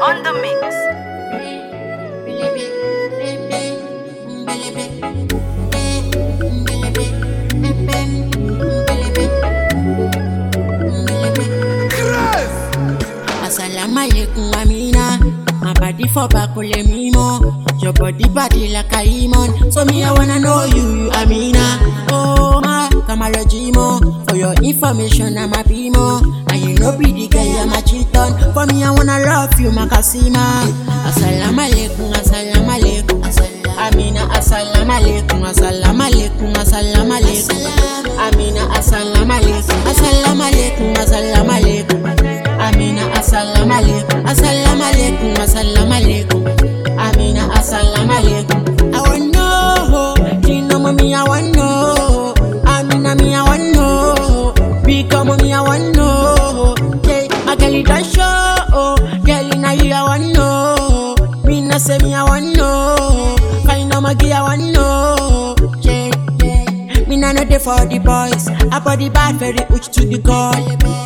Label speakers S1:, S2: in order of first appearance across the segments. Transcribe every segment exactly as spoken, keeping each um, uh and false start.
S1: on the mix.
S2: Assalamu alaikum Amina. My body for back will me more. Your body body like a iman. So me I wanna know you, you Amina. Oh my, come a Jimo. For your information I'm a Pimo. And you know be the guy I'm a cheaton. For me I wanna love you Makasima. Assalamu alaikum, assalamu alaikum. Amina, assalamu alaikum, assalamu alaikum, assalamu alaikum. Amina, assalamu alaikum, assalamu alaikum, assalamu alaikum. Amina, assalamu alaikum, assalamu alaikum, assalamu alaikum. Amina, assalamu alaikum. I want know, you know me, I want know. Amina, me, I want know. Become me, I want know. Yeah, my girl, it don't show. Girl, in a you, I want know. Me, na say me, I want know. Kind of my I want know. Yeah, yeah. Me, na know they for the boys. I body bad, very uch to the girl.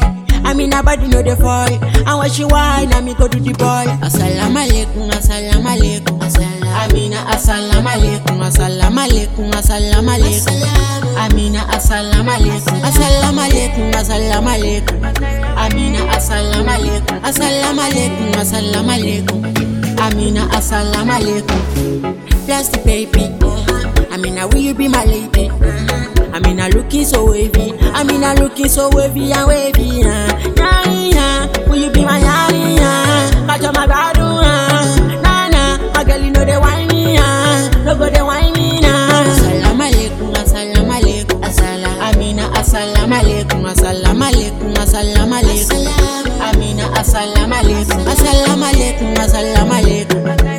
S2: I mean, nobody know the boy. And when she whine, I me go to the boy. Assalamu alaikum, assalamu alaikum. Amina, assalamu alaikum, assalamu alaikum, assalamu alaikum. Amina, assalamu alaikum, assalamu alaikum, assalamu alaikum. Amina, assalamu alaikum, assalamu alaikum, assalamu alaikum. Amina, assalamu alaikum. Bless the baby. Amina, will you be my lady? Amina looking so wavy, Amina looking so wavy and wavy, yeah, yeah, yeah. Will you be my yari, yeah? Catch my badu, yeah. Nah, nah, my girl, you know they whine me, yeah. No go they whine me, nah. Assalamu alaikum, assalamu alaikum, assalamu. Amina, assalamu alaikum, assalamu alaikum, assalamu alaikum. Amina, assalamu alaikum, assalamu alaikum, assalamu alaikum.